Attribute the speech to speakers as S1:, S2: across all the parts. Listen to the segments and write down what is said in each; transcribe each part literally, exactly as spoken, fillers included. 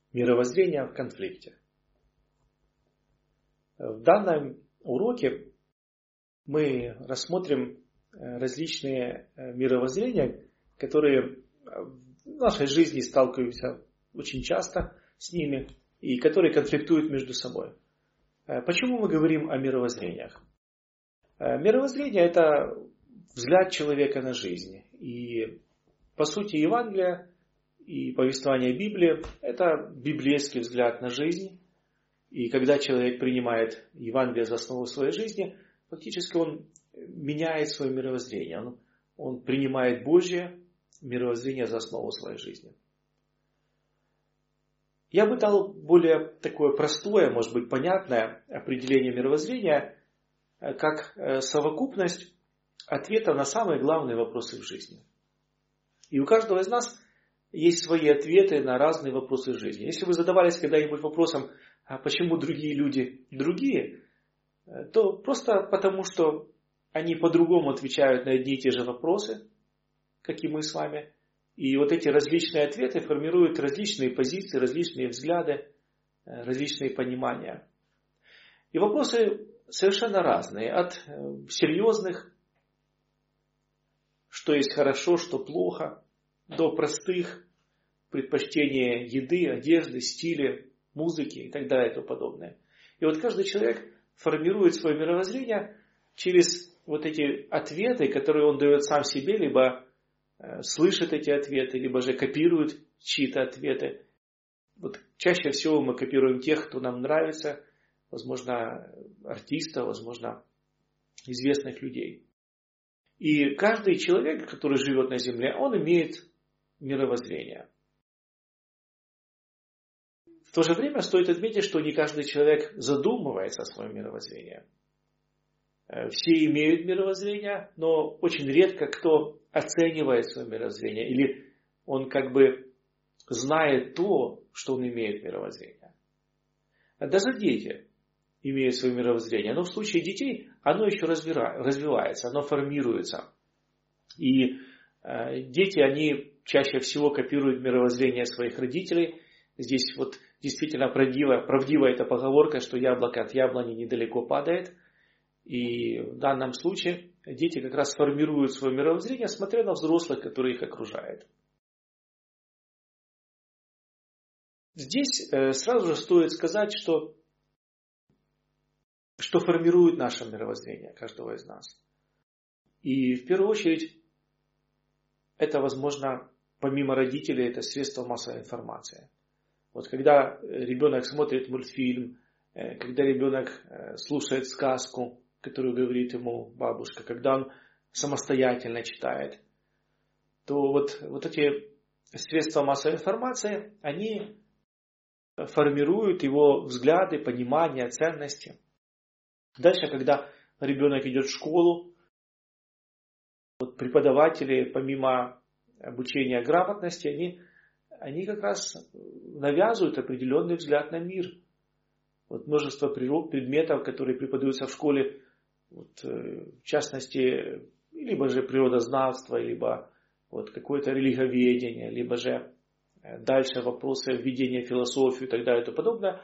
S1: Мировоззрение в конфликте. В данном уроке мы рассмотрим различные мировоззрения, которые в нашей жизни сталкиваемся очень часто с ними и которые конфликтуют между собой. Почему мы говорим о мировоззрениях? Мировоззрение – это взгляд человека на жизнь. И по сути Евангелие и повествование Библии – это библейский взгляд на жизнь. И когда человек принимает Евангелие за основу своей жизни, фактически он меняет свое мировоззрение. Он, он принимает Божье мировоззрение за основу своей жизни. Я бы дал более такое простое, может быть, понятное определение мировоззрения, как совокупность ответов на самые главные вопросы в жизни. И у каждого из нас есть свои ответы на разные вопросы в жизни. Если вы задавались когда-нибудь вопросом, а почему другие люди другие, то просто потому, что они по-другому отвечают на одни и те же вопросы, как и мы с вами. И вот эти различные ответы формируют различные позиции, различные взгляды, различные понимания. И вопросы совершенно разные. От серьезных, что есть хорошо, что плохо, до простых, предпочтения еды, одежды, стиля, музыки и так далее и тому подобное. И вот каждый человек формирует свое мировоззрение через вот эти ответы, которые он дает сам себе, либо э, слышит эти ответы, либо же копирует чьи-то ответы. Вот чаще всего мы копируем тех, кто нам нравится, возможно, артистов, возможно, известных людей. И каждый человек, который живет на земле, он имеет мировоззрение. В то же время стоит отметить, что не каждый человек задумывается о своем мировоззрении. Все имеют мировоззрение, но очень редко кто оценивает свое мировоззрение, или он как бы знает то, что он имеет мировоззрение. Даже дети имеют свое мировоззрение, но в случае детей оно еще развивается, оно формируется. И дети, они чаще всего копируют мировоззрение своих родителей. Здесь вот действительно правдива, правдива эта поговорка, что яблоко от яблони недалеко падает. И в данном случае дети как раз формируют свое мировоззрение, смотря на взрослых, которые их окружают. Здесь сразу же стоит сказать, что, что формирует наше мировоззрение каждого из нас. И в первую очередь это, возможно, помимо родителей, это средства массовой информации. Вот когда ребенок смотрит мультфильм, когда ребенок слушает сказку, которую говорит ему бабушка, когда он самостоятельно читает, то вот, вот эти средства массовой информации, они формируют его взгляды, понимание, ценности. Дальше, когда ребенок идет в школу, вот преподаватели, помимо обучения грамотности, они, они как раз навязывают определенный взгляд на мир. Вот множество предметов, которые преподаются в школе, вот, в частности, либо же природознавство, либо вот, какое-то религиоведение, либо же дальше вопросы введения в философию и так далее и тому подобное,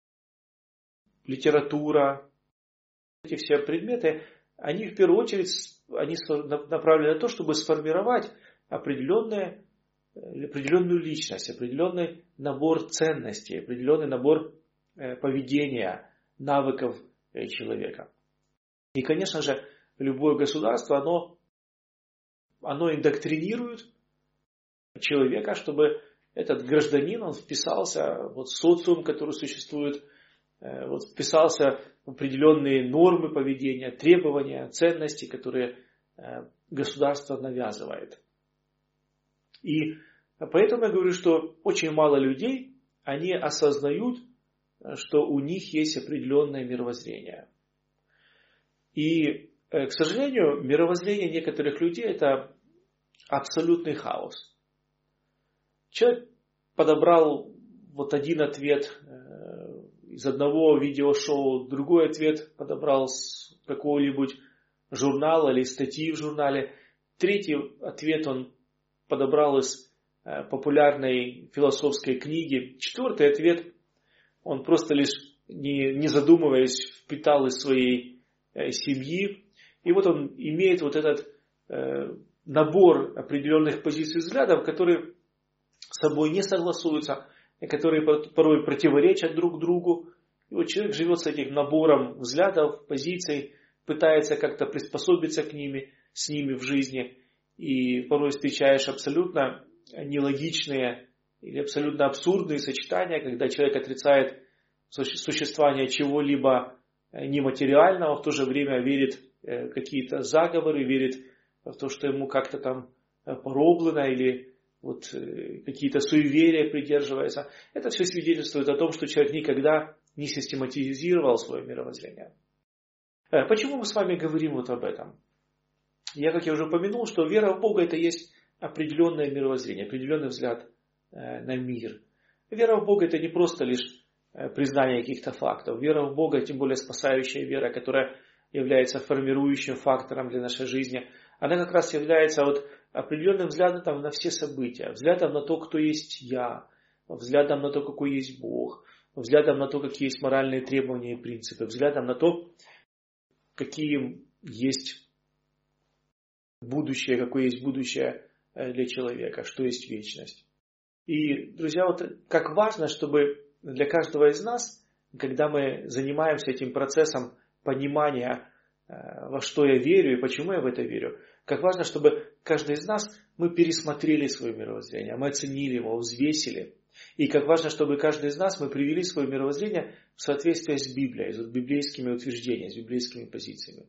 S1: литература, эти все предметы, они в первую очередь они направлены на то, чтобы сформировать определенную, определенную личность, определенный набор ценностей, определенный набор поведения, навыков человека. И, конечно же, любое государство, оно, оно индоктринирует человека, чтобы этот гражданин, он вписался вот, в социум, который существует, вот, вписался в определенные нормы поведения, требования, ценности, которые государство навязывает. И поэтому я говорю, что очень мало людей, они осознают, что у них есть определенное мировоззрение. И, к сожалению, мировоззрение некоторых людей – это абсолютный хаос. Человек подобрал вот один ответ из одного видеошоу, другой ответ подобрал с какого-нибудь журнала или статьи в журнале, третий ответ он подобрал из популярной философской книги. Четвертый ответ, он просто лишь, не, не задумываясь, впитал из своей семьи. И вот он имеет вот этот э, набор определенных позиций и взглядов, которые с собой не согласуются, которые порой противоречат друг другу. И вот человек живет с этим набором взглядов, позиций, пытается как-то приспособиться к ними, с ними в жизни. И порой встречаешь абсолютно нелогичные или абсолютно абсурдные сочетания, когда человек отрицает существование чего-либо нематериального, в то же время верит в какие-то заговоры, верит в то, что ему как-то там пороблено, или вот какие-то суеверия придерживается. Это все свидетельствует о том, что человек никогда не систематизировал свое мировоззрение. Почему мы с вами говорим вот об этом? Я, как я уже упомянул, что вера в Бога это есть определенное мировоззрение, определенный взгляд на мир. Вера в Бога это не просто лишь признание каких-то фактов. Вера в Бога, тем более спасающая вера, которая является формирующим фактором для нашей жизни, она как раз является вот определенным взглядом на все события, взглядом на то, кто есть я, взглядом на то, какой есть Бог, взглядом на то, какие есть моральные требования и принципы, взглядом на то, какие есть будущее, какое есть будущее для человека, что есть вечность. И, друзья, вот как важно, чтобы для каждого из нас, когда мы занимаемся этим процессом понимания, во что я верю и почему я в это верю, как важно, чтобы каждый из нас, мы пересмотрели свое мировоззрение, мы оценили его, взвесили. И как важно, чтобы каждый из нас, мы привели свое мировоззрение в соответствие с Библией, с библейскими утверждениями, с библейскими позициями.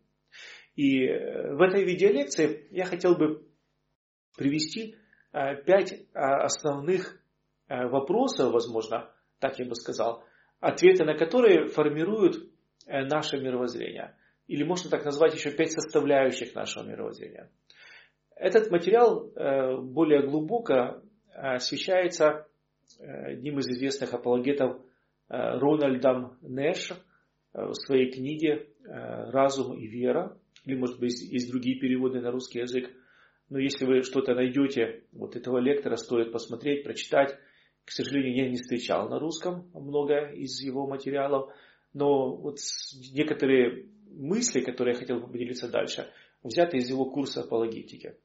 S1: И в этой видеолекции я хотел бы привести пять основных вопросов, возможно, так я бы сказал, ответы на которые формируют наше мировоззрение. Или можно так назвать еще пять составляющих нашего мировоззрения. Этот материал более глубоко освещается одним из известных апологетов Рональдом Нэшем в своей книге «Разум и вера». Или, может быть, есть другие переводы на русский язык. Но если вы что-то найдете, вот этого лектора стоит посмотреть, прочитать. К сожалению, я не встречал на русском много из его материалов. Но вот некоторые мысли, которые я хотел бы поделиться дальше, взяты из его курса апологетики.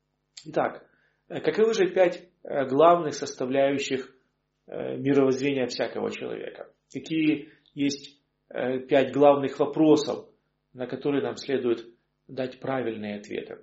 S1: Итак, каковы же пять главных составляющих мировоззрения всякого человека? Какие есть пять главных вопросов, на которые нам следует дать правильные ответы?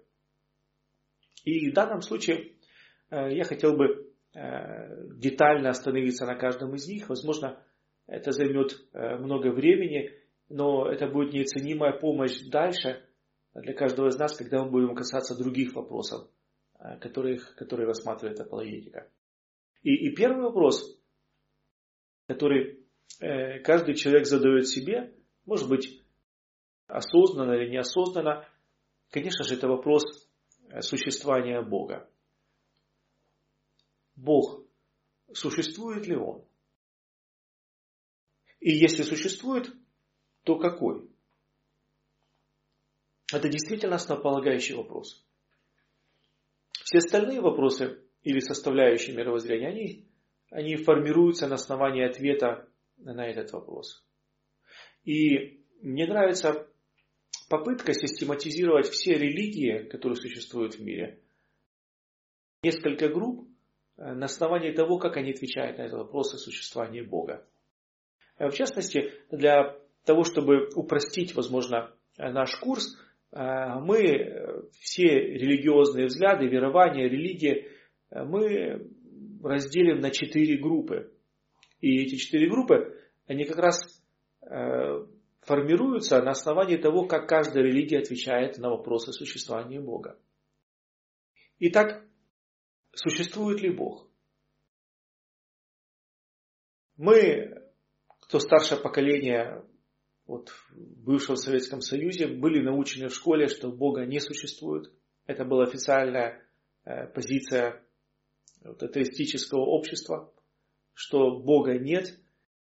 S1: И в данном случае я хотел бы детально остановиться на каждом из них. Возможно, это займет много времени, но это будет неоценимая помощь дальше для каждого из нас, когда мы будем касаться других вопросов, которые, которые рассматривает апологетика. И, и первый вопрос, который каждый человек задает себе, может быть, осознанно или неосознанно, конечно же, это вопрос существования Бога. Бог, существует ли Он? И если существует, то какой? Это действительно основополагающий вопрос. Все остальные вопросы или составляющие мировоззрения, они, они формируются на основании ответа на этот вопрос. И мне нравится попытка систематизировать все религии, которые существуют в мире, несколько групп на основании того, как они отвечают на этот вопрос о существовании Бога. В частности, для того, чтобы упростить, возможно, наш курс, мы все религиозные взгляды, верования, религии, мы разделим на четыре группы. И эти четыре группы, они как раз формируются на основании того, как каждая религия отвечает на вопросы существования Бога. Итак, существует ли Бог? Мы, кто старшее поколение вот, бывшего в Советском Союзе, были научены в школе, что Бога не существует. Это была официальная э, позиция вот, атеистического общества, что Бога нет.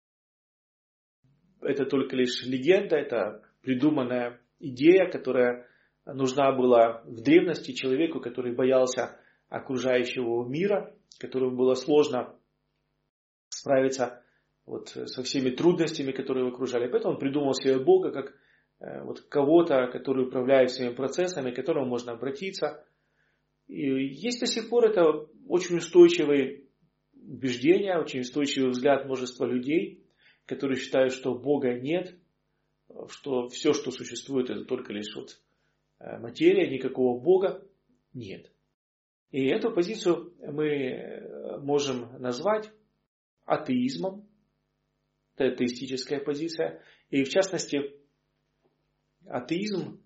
S1: Это только лишь легенда, это придуманная идея, которая нужна была в древности человеку, который боялся окружающего мира, которому было сложно справиться вот со всеми трудностями, которые его окружали. Поэтому он придумал себе Бога как вот кого-то, который управляет всеми процессами, к которому можно обратиться. И есть до сих пор это очень устойчивые убеждения, очень устойчивый взгляд множества людей, которые считают, что Бога нет, что все, что существует, это только лишь вот материя, никакого Бога нет. И эту позицию мы можем назвать атеизмом. Это атеистическая позиция. И в частности, атеизм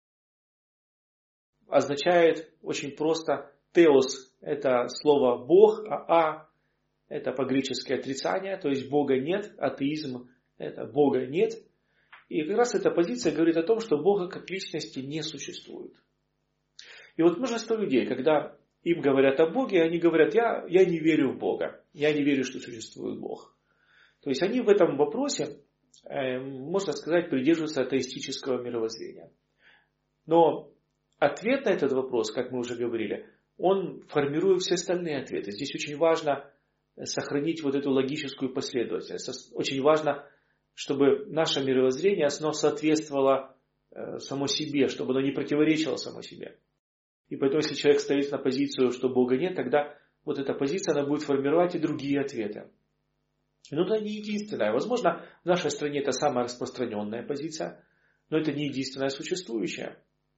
S1: означает очень просто теос – это слово Бог, а а – это по-гречески отрицание, то есть Бога нет, атеизм – это Бога нет. И как раз эта позиция говорит о том, что Бога как личности не существует. И вот множество людей, когда им говорят о Боге, они говорят, я, я не верю в Бога, я не верю, что существует Бог. То есть они в этом вопросе, э, можно сказать, придерживаются атеистического мировоззрения. Но ответ на этот вопрос, как мы уже говорили, он формирует все остальные ответы. Здесь очень важно сохранить вот эту логическую последовательность. Очень важно, чтобы наше мировоззрение, оно соответствовало э, само себе, чтобы оно не противоречило само себе. И поэтому, если человек стоит на позицию, что Бога нет, тогда вот эта позиция, она будет формировать и другие ответы. Но это не единственная. Возможно, в нашей стране это самая распространенная позиция, но это не единственная существующая.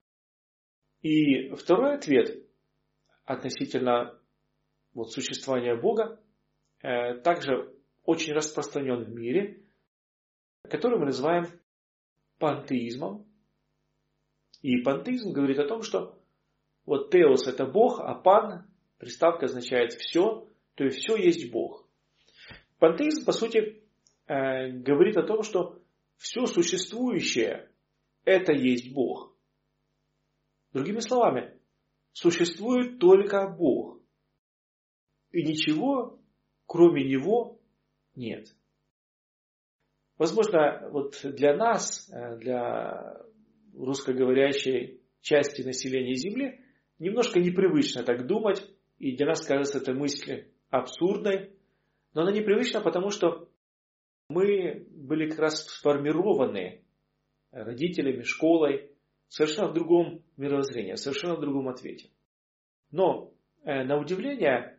S1: И второй ответ относительно вот, существования Бога э, также очень распространен в мире, который мы называем пантеизмом. И пантеизм говорит о том, что вот теос это Бог, а пан, приставка означает все, то есть все есть Бог. Пантеизм, по сути, э, говорит о том, что все существующее это есть Бог. Другими словами, существует только Бог. И ничего, кроме Него, нет. Возможно, вот для нас, для русскоговорящей части населения Земли, немножко непривычно так думать, и для нас кажется эта мысль абсурдной, но она непривычна, потому что мы были как раз сформированы родителями, школой, совершенно в другом мировоззрении, совершенно в другом ответе. Но, на удивление,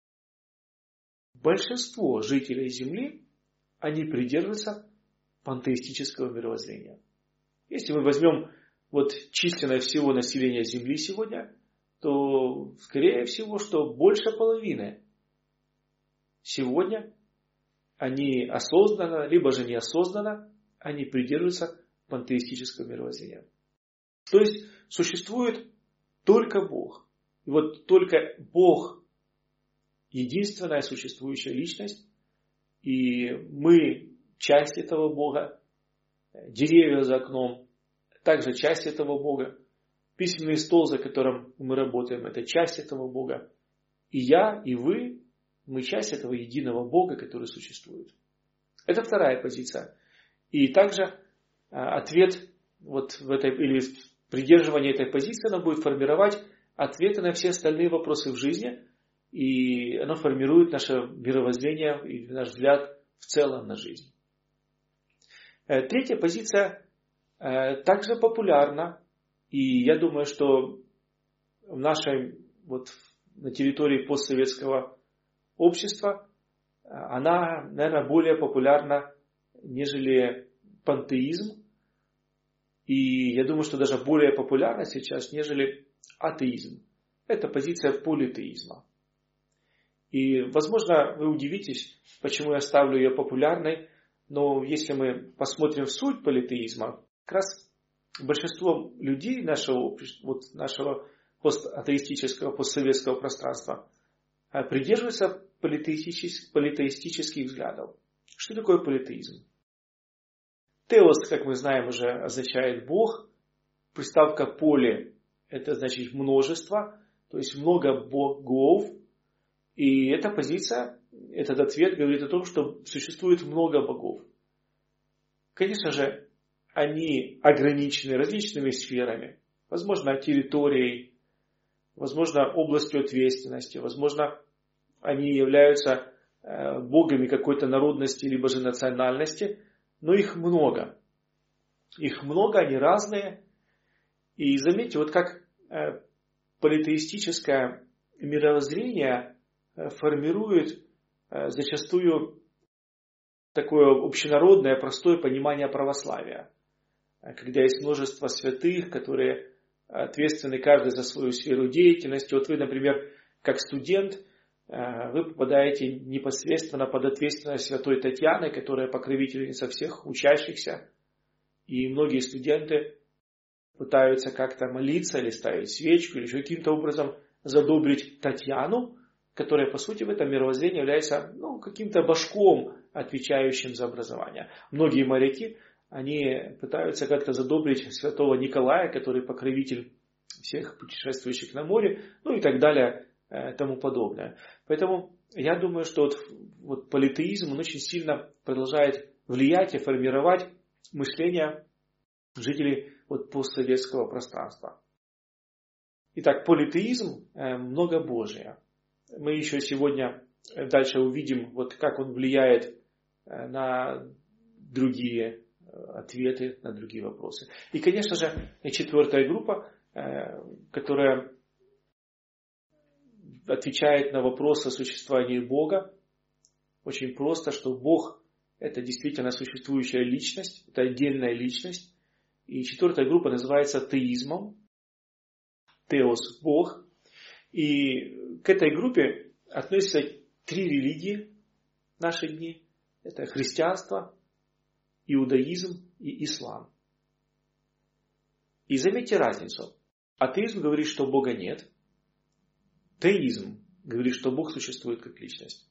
S1: большинство жителей Земли, они придерживаются пантеистического мировоззрения. Если мы возьмем вот численность всего населения Земли сегодня, то, скорее всего, что больше половины сегодня они осознанно, либо же неосознанно, они придерживаются пантеистического мировоззрения. То есть, существует только Бог. И вот только Бог единственная существующая личность, и мы часть этого Бога, деревья за окном, также часть этого Бога, письменный стол, за которым мы работаем, это часть этого Бога. И я, и вы, мы часть этого единого Бога, который существует. Это вторая позиция. И также ответ вот в этой, или придерживание этой позиции, оно будет формировать ответы на все остальные вопросы в жизни, и оно формирует наше мировоззрение и наш взгляд в целом на жизнь. Третья позиция также популярна, и я думаю, что в нашей, вот, на территории постсоветского общества она, наверное, более популярна, нежели пантеизм, и я думаю, что даже более популярна сейчас, нежели атеизм. Это позиция политеизма. И, возможно, вы удивитесь, почему я ставлю ее популярной, но если мы посмотрим в суть политеизма, как раз большинство людей нашего, вот нашего постатеистического, постсоветского пространства придерживаются политеистических, политеистических взглядов. Что такое политеизм? Теос, как мы знаем, уже означает Бог. Приставка поле – это значит множество, то есть много богов. И эта позиция, этот ответ говорит о том, что существует много богов. Конечно же, они ограничены различными сферами. Возможно, территорией, возможно, областью ответственности, возможно, они являются богами какой-то народности либо же национальности, но их много. Их много, они разные. И заметьте, вот как политеистическое мировоззрение формирует зачастую такое общенародное, простое понимание православия. Когда есть множество святых, которые ответственны каждый за свою сферу деятельности. Вот вы, например, как студент, вы попадаете непосредственно под ответственность святой Татьяны, которая покровительница всех учащихся. И многие студенты пытаются как-то молиться или ставить свечку, или еще каким-то образом задобрить Татьяну, которая, по сути, в этом мировоззрении является ну, каким-то башком, отвечающим за образование. Многие моряки, они пытаются как-то задобрить святого Николая, который покровитель всех путешествующих на море, ну и так далее, и тому подобное. Поэтому я думаю, что вот, вот политеизм, он очень сильно продолжает влиять и формировать мышление жителей вот, постсоветского пространства. Итак, политеизм э, многобожие. Мы еще сегодня дальше увидим, вот, как он влияет э, на другие ответы, на другие вопросы. И, конечно же, четвертая группа, э, которая отвечает на вопрос о существовании Бога. Очень просто, что Бог – это действительно существующая личность, это отдельная личность. И четвертая группа называется теизмом. Теос – Бог. И к этой группе относятся три религии в наши дни. Это христианство, иудаизм и ислам. И заметьте разницу. Атеизм говорит, что Бога нет. Теизм говорит, что Бог существует как личность.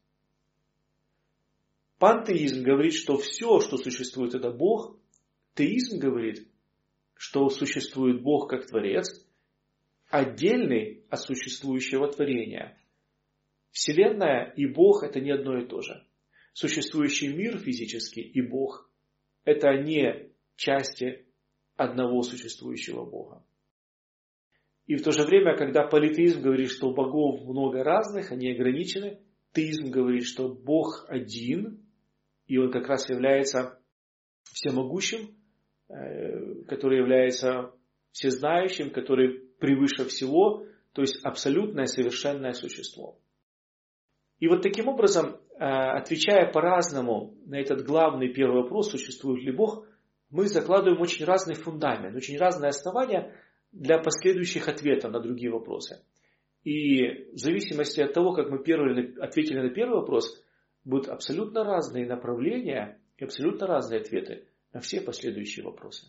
S1: Пантеизм говорит, что все, что существует, это Бог. Теизм говорит, что существует Бог как Творец, отдельный от существующего творения. Вселенная и Бог – это не одно и то же. Существующий мир физический и Бог – это не части одного существующего Бога. И в то же время, когда политеизм говорит, что богов много разных, они ограничены, теизм говорит, что Бог один, и Он как раз является всемогущим, который является всезнающим, который превыше всего, то есть абсолютное совершенное существо. И вот таким образом, отвечая по-разному на этот главный первый вопрос, существует ли Бог, мы закладываем очень разный фундамент, очень разные основания для последующих ответов на другие вопросы. И в зависимости от того, как мы первый, ответили на первый вопрос, будут абсолютно разные направления и абсолютно разные ответы на все последующие вопросы.